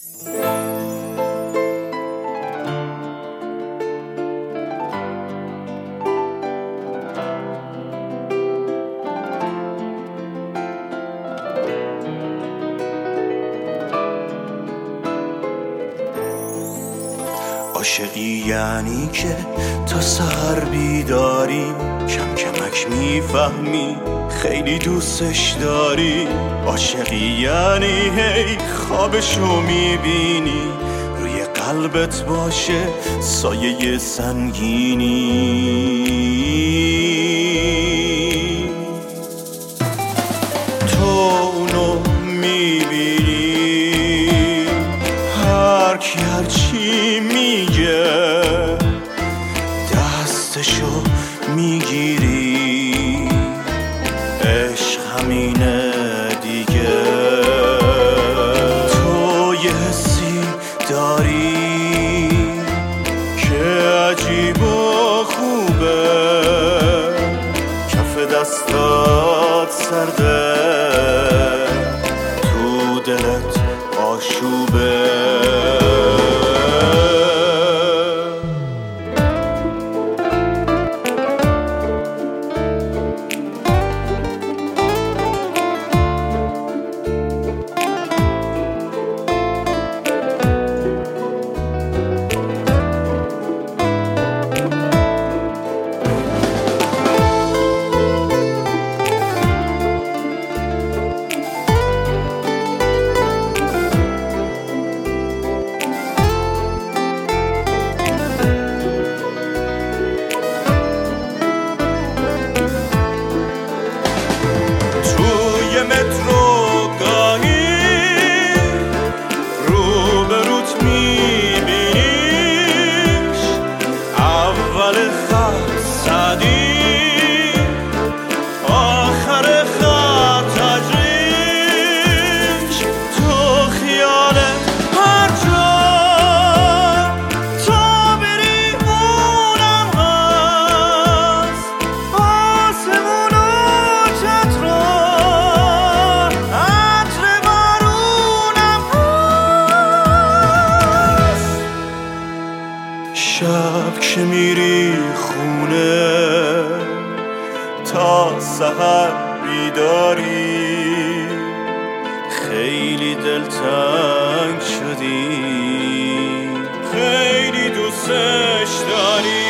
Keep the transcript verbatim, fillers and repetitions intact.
عاشقی یعنی که تا سحر بیداری، کم کمک میفهمی خیلی دوستش داری. عاشقی یعنی هی خوابشو میبینی، روی قلبت باشه سایه سنگینی. تو اونو میبینی هر کی هر چی میگه، دستشو میگیری، عشق همینه دیگه. تو یه حسی داری که عجیب و خوبه، کف دستات سرده، تو دلت آشوبه. مترو گاهی روبروت میبینیش، اول خط صدی، آخر خط تجریش. تو خیالت هر جا تا بری اونم هست، آسمون و چترا شب که میری خونه تا سحر بیداری، خیلی دلتنگ شدی، خیلی دوستش داری.